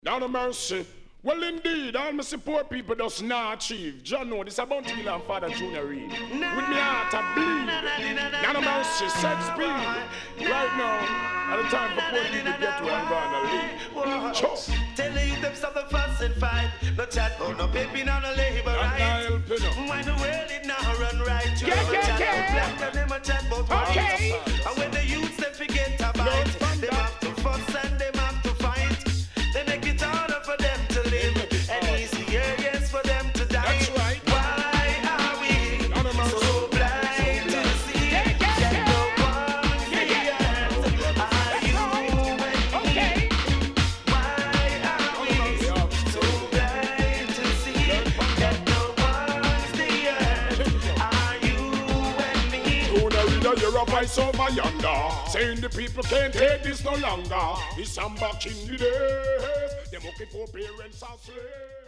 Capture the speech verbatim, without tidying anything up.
Down of mercy. Well, indeed, all my support people does not achieve. John know this about Hill and Father Junior Reid. With me heart I bleed. Down of mercy, set speed. Right now, at the time for poor people to get to one gonna leave. Sure. Tell the youth them stop the fuss and fight. No chat, oh, no baby, no no labor right. Why the world it now run right? You yeah, know yeah, chat yeah. black and them a chat about okay. Right. And when the youths them forget to bite, them have to fuss and them have to fight. They make it harder for them to live and easier, yes, for them to die. That's right. Why are we so blind to see that no one sees? Are you and me? Why are we so blind to see that no one sees? Are you and me? Sooner reader, you're a voice over yonder, saying the people can't take this no longer. It's some back in the days. Them looking for parents and slaves.